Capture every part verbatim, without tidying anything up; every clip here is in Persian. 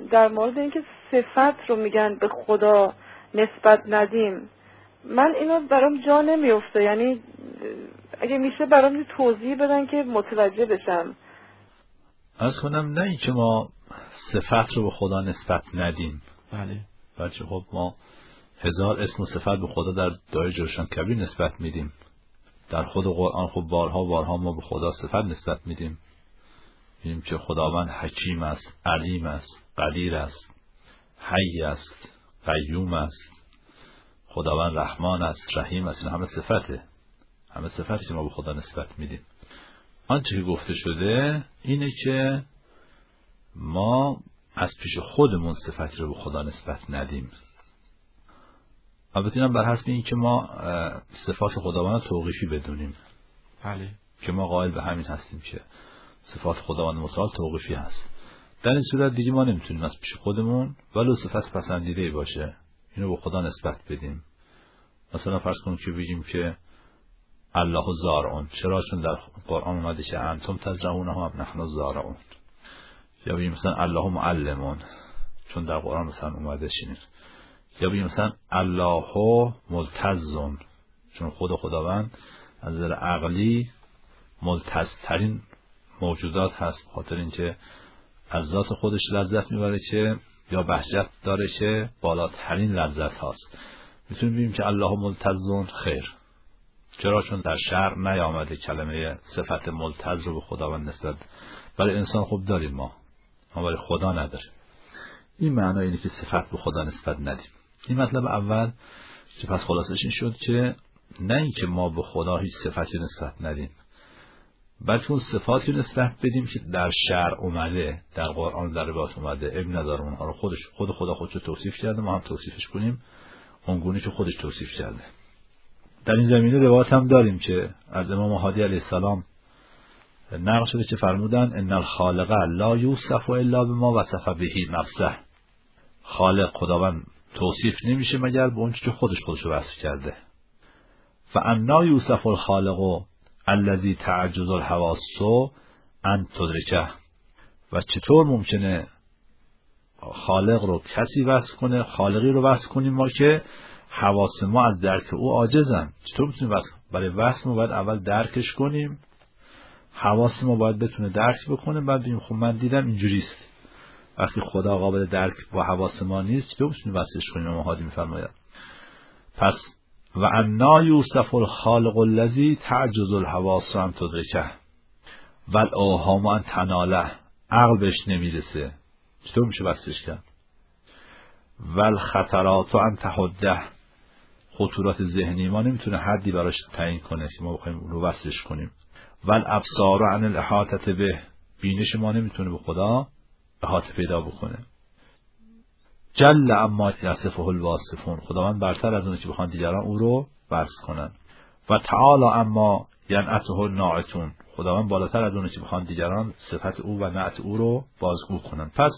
در مورد اینکه صفت رو میگن به خدا نسبت ندیم، من اینو برام جا نمیفته. یعنی اگه میشه برام توضیح بدن که متوجه بشم. عرض کنم نه اینکه ما صفت رو به خدا نسبت ندیم، بله، بلکه خب ما هزار اسم و صفت به خدا در دایره جوشان کبیر نسبت میدیم. در خود قرآن خب بارها بارها ما به خدا صفت نسبت میدیم، میگیم که خداوند حکیم است، علیم است، قدیر است، حی است، قیوم است، خداوند رحمان است، رحیم است. این همه صفته، همه صفتی که ما به خدا نسبت میدیم. آنچه که گفته شده اینه که ما از پیش خودمون صفتی رو به خدا نسبت ندیم. البته اینم بر حسب این که ما صفات خداوند توقیفی بدونیم. بله، که ما قائل به همین هستیم که صفات خداوند متعال توقیفی هست. در این صورت دیگه ما نمیتونیم از پیش خودمون ولو صفت پسندیده باشه اینو به خدا نسبت بدیم. مثلا فرض کنیم که بگیم که الله زارعون، چرا؟ چون در قرآن اومده که انتم تزرعونه هم نحن زارعون. یا بگیم مثلا الله معلمون، چون در قرآن مثلا اومده شینید. یا بگیم مثلا الله ملتزون، چون خود خداوند از نظر عقلی ملتزترین موجودات هست، خاطر اینکه از ذات خودش لذت میبره که یا بهجت داره که بالاترین لذت هاست. میتونیم بگیم که الله ملتزون خیر. چرا؟ چون در شرع نیامده کلمه صفت ملتز رو به خداوند نسبت. برای انسان خوب داریم ما، ما برای خدا نداریم. این معنی اینه که صفت به خدا نسبت ندیم. این مطلب اول که پس خلاصش این شد که نه این که ما به خدا هیچ صفتی نسبت ندیم، بلکه اون صفاتی نسبت بدیم که در شرع اومده، در قرآن در روایات اومده. ابن نداره اونها رو خودش خود خدا خودشو توصیف کرده، ما هم توصیفش کنیم اونگونه که خودش توصیف کرده. در این زمینه روایت هم داریم که از امام هادی علیه السلام نقل شده که فرمودن ان الخالق لا یوصف الا بما وصف به نفسه. خالق خداوند توصیف نمیشه مگر به اون چیزی که خودش خودشو وصف کرده. فانا یوصف الخالق الذی تعجز الحواس ان تدرکه. و چطور ممکنه خالق رو کسی وصف کنه، خالقی رو وصف کنیم ما که حواس ما از درک او عاجزن؟ چطور میتونیم وصف؟ برای وصف ما باید اول درکش کنیم، حواس ما باید بتونه درک بکنه، بعد بگیم خب من دیدم اینجوریست. وقتی خدا قابل درک با حواس ما نیست چطور میتونیم وصفش کنیم؟ امام هادی میفرماید پس و انا یوصف الخالق الذی تعجز الحواس ان تدرکه والاوهام ان تناله. عقل بهش نمیرسه، چطور میشه وصفش کرد؟ والخطرات ان تحده. خطورات ذهنی ما نمیتونه حدی براش تعیین کنه که ما بخوایم رو وصفش کنیم. والابصار عن الاحاطه به. بینش ما نمیتونه به خدا احاطه پیدا بکنه. جل اما یصفه الواصفون. خداوند برتر از اونه که بخوان دیگران او رو وصف کنن. و تعالی اما ینعته الناعتون. خداوند بالاتر از اونه که بخوان دیگران صفت او و نعت او رو بازگو کنن. پس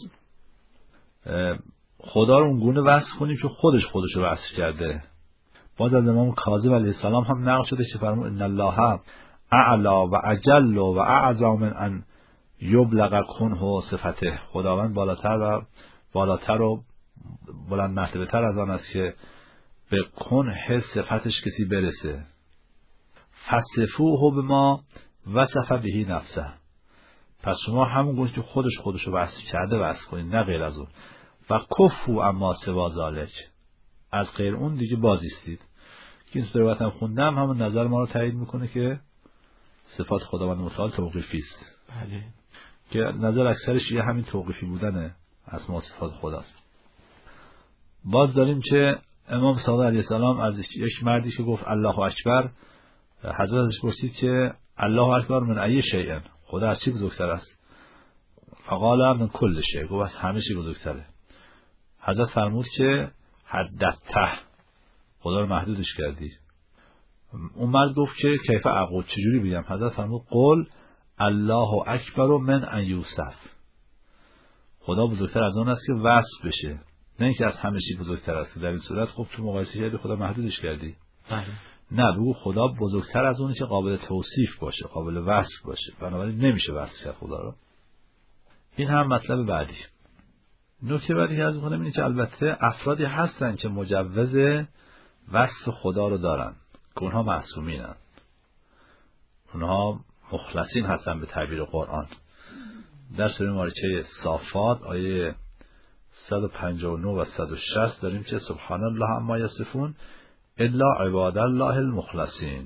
خدا رو اونگونه وصف کنیم که خودش خودش رو وصف کرده. باز از امام کاظم علیه السلام هم نقل شده که فرمود ان الله اعلا و اجل و اعظم من ان یبلغ کنه صفته. خداوند بالاتر و بالاتر و بلند مرتبه تر از آن است که به کنه صفتش کسی برسه. فصفوه بما وصف به نفسه. پس شما همون گونه که خودش خودش رو وصف کرده وصف کنید، نه غیر از اون. و کفو اما سوا ذالک. از غیر اون دیگه باز ایستید. که این صورت هم خوندم همون نظر ما رو تایید میکنه که صفات خداوند متعال توقیفی است. بله. که نظر اکثرش یه همین توقیفی بودنه اسما صفات خداست. باز داریم که امام صادق علیه السلام از یک مردی که گفت الله اکبر، حضرت ازش پرسید که الله اکبر من ای شیء، خدا از چی بزرگتر است؟ فقال من کل شیء، گفت از همه چی بزرگتره. حضرت فرمود که حدته، خدا رو محدودش کردی. اون مرد گفت که کیف اقول، چجوری بگم؟ حضرت فرمود قل الله اکبر من ان یوصف. خدا بزرگتر از اون است که وصف بشه، نه اینکه از همه چی بزرگتر است. در این صورت خب تو مقایسه کردی خدا محدودش کردی. بله. نه، بگو خدا بزرگتر از اونه که قابل توصیف باشه، قابل وصف باشه، بنابراین نمیشه وصف کرد خدا رو. این هم مطلب بعدی. نکته بعدی که از می‌کنم اینه که البته افرادی هستن که مجوز وصف خدا رو دارن که اونها معصومینن، اونها مخلصین هستن به تعبیر قرآن. در سوره مبارکه صافات آیه صد و پنجاه و نه و صد و شصت داریم که سبحان الله عما یصفون الا عباد الله المخلصین.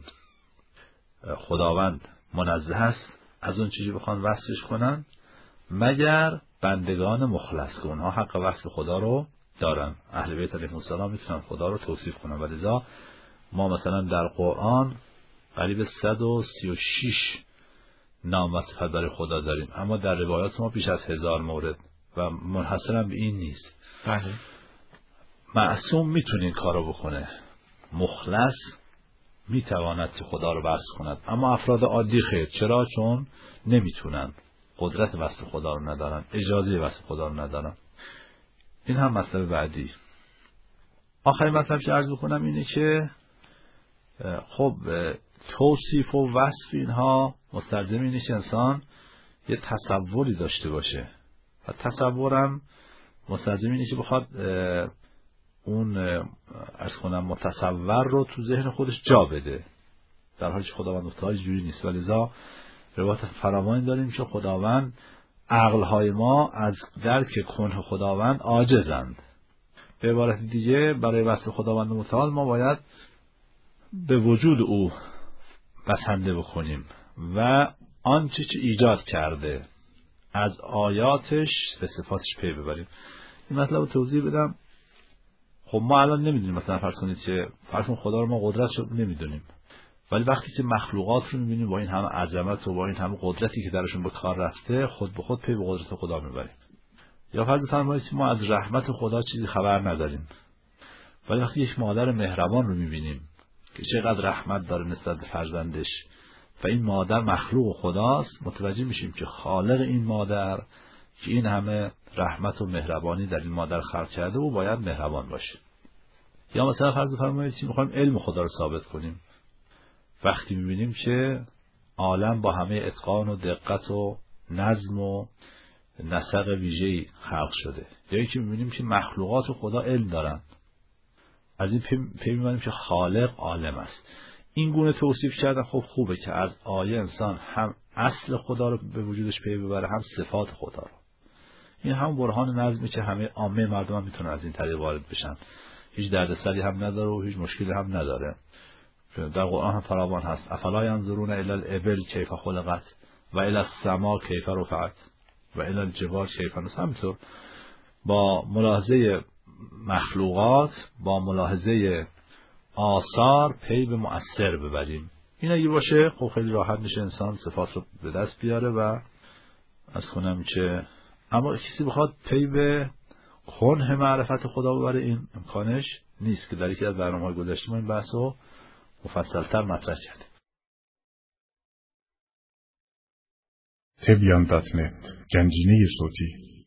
خداوند منزه است از اون چیزی بخوان وصفش کنن مگر بندگان مخلص که اونها حق وصف خدا رو دارن. اهل بیت علیهم السلام میتونن خدا رو توصیف کنن، ولذا ما مثلا در قرآن قریب صد و سی و شش نام و صفت برای خدا داریم، اما در روایات ما بیش از هزار مورد و منحصر هم به این نیست. بله. معصوم میتونه این کارو بکنه، مخلص میتواند که خدا رو وصف کند، اما افراد عادی خیر. چرا؟ چون نمیتونن، قدرت وصف خدا رو ندارن، اجازه وصف خدا رو ندارن. این هم مطلب بعدی. آخرین مطلب که عرض بکنم اینه که خب توصیف و وصف اینها مستلزم اینه که انسان یه تصوری داشته باشه و تصورم مستلزم اینه که بخواد اون عرض کنم متصور رو تو ذهن خودش جا بده، در حالی که خداوند متعال جوری نیست. ولذا روایت فراوانی داریم که خداوند عقلهای ما از درک کنه خداوند عاجزند. به عبارت دیگه برای وصف خداوند متعال ما باید به وجود او بسنده بکنیم و آنچه که ایجاد کرده از آیاتش به صفاتش پی ببریم. این مطلب رو توضیح بدم. خب ما الان نمیدونیم، مثلا فرض کنید که فرض کنید خدا رو ما قدرتش رو نمیدونیم، ولی وقتی که مخلوقات رو میبینیم با این همه عظمت و با این همه قدرتی که درشون به کار رفته، خود به خود پی به قدرت خدا میبریم. یا فرض فرمایید ما از رحمت خدا چیزی خبر نداریم، ولی وقتی یک مادر مهربان رو میبینیم که چقدر رحمت داره نسبت به فرزندش و این مادر مخلوق خداست، متوجه میشیم که خالق این مادر که این همه رحمت و مهربانی در این مادر خلق کرده و باید مهربان باشه. یا مثلا فرض فرمایید که میخوایم علم خدا رو ثابت کنیم، وقتی میبینیم که عالم با همه اتقان و دقت و نظم و نسق ویژه‌ای خلق شده، یا اینکه میبینیم که مخلوقات خدا علم دارن، از این پی میبریم که خالق عالم است. این گونه توصیف کردن خب خوبه که از آیه انسان هم اصل خدا رو به وجودش پی ببره، هم صفات خدا رو. این هم برهان نظمی که همه عامه مردم هم میتونن از این طریق وارد بشن، هیچ دردسری هم نداره و هیچ مشکلی هم نداره. در قرآن هم فراوان هست افلا ینظرون الی الابل کیف خلقت و الی السما کیف رفعت و الی الجبال کیف نصبت. همینطور با ملاحظه مخلوقات، با ملاحظه آثار پی به مؤثر ببریم. این اگه باشه خب خیلی راحت میشه انسان صفات رو به دست بیاره و از کنم که اما کسی بخواد پی به کنه معرفت خدا ببره این امکانش نیست که در یکی از برنامه‌های گذشته ما این بحث رو مفصل‌تر مطرح کردیم. تبیان دات نت گنجینه صوتی